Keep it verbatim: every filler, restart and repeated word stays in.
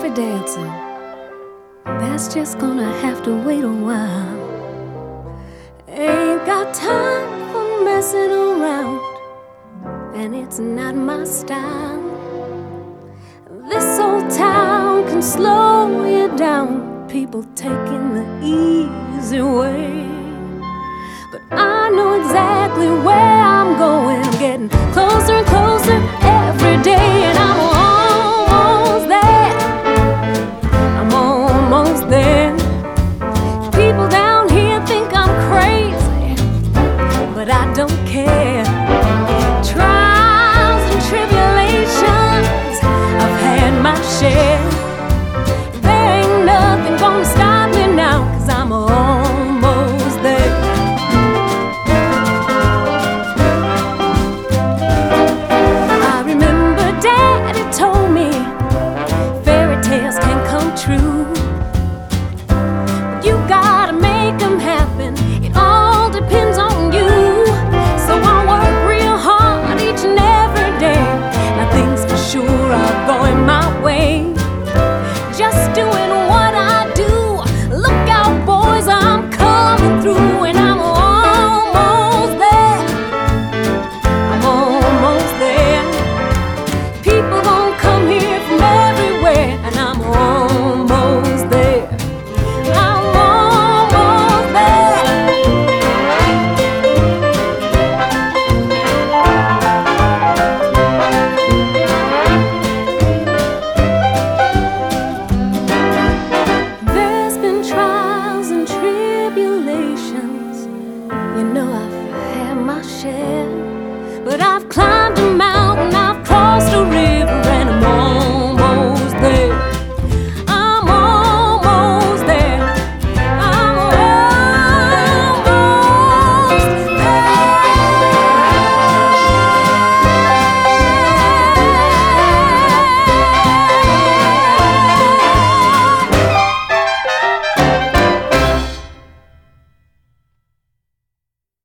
party dancing, that's just gonna have to wait a while. Ain't got time for messing around, and it's not my style. This old town can slow you down, people taking the easy way. But I know exactly where I'm going. I'm getting closer and closer every day.